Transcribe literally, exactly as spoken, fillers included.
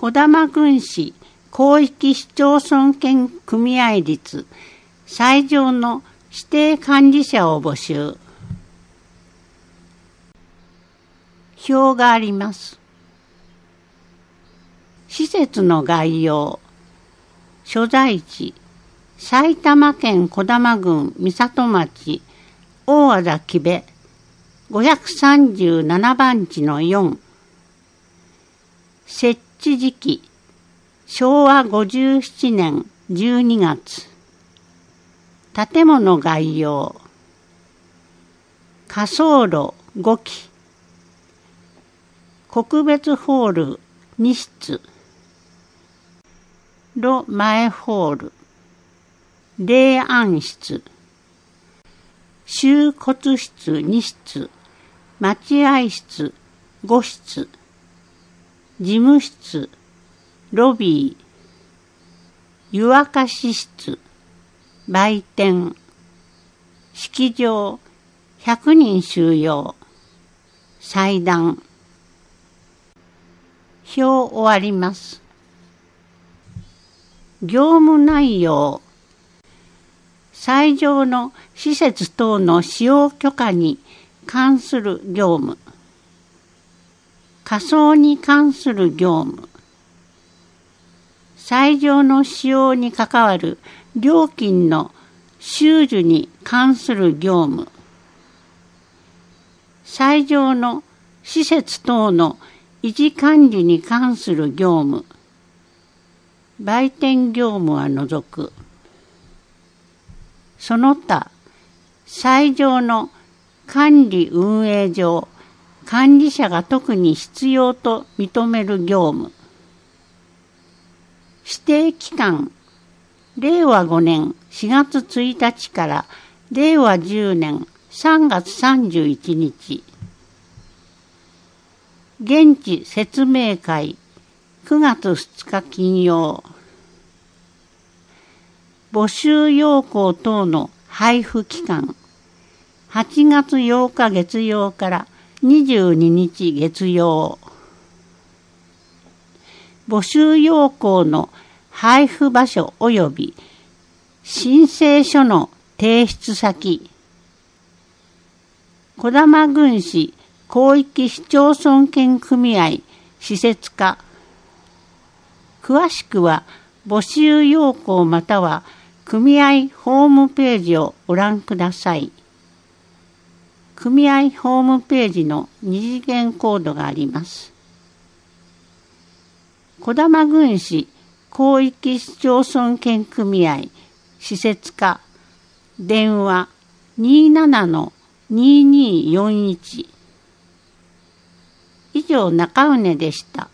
児玉郡市広域市町村兼組合率最上の指定管理者を募集。表があります。施設の概要。所在地、埼玉県児玉郡美里町大和田木部ごひゃくさんじゅうななばんちのよん。設置時期、しょうわごじゅうななねんじゅうにがつ。建物概要。火葬炉ごき。国別ホールに室。炉前ホール。霊安室。収骨室に室。待合室ご室。事務室、ロビー、湯沸かし室、売店、式場、ひゃくにん収容、祭壇。表終わります。業務内容。斎場の施設等の使用許可に関する業務。火葬に関する業務。斎場の使用に関わる料金の収受に関する業務。斎場の施設等の維持管理に関する業務。売店業務は除く。その他、斎場の管理運営上、管理者が特に必要と認める業務。指定期間、れいわごねんしがつついたちかられいわじゅうねんさんがつさんじゅういちにち。現地説明会くがつふつか金曜。募集要項等の配布期間、はちがつようか月曜からにじゅうににち月曜。募集要項の配布場所及び申請書の提出先。児玉郡市広域市町村兼組合施設課。詳しくは募集要項または組合ホームページをご覧ください。組合ホームページの二次元コードがあります。児玉郡市広域市町村兼組合施設課電話 にーななのにーにーよんいち。以上中畝でした。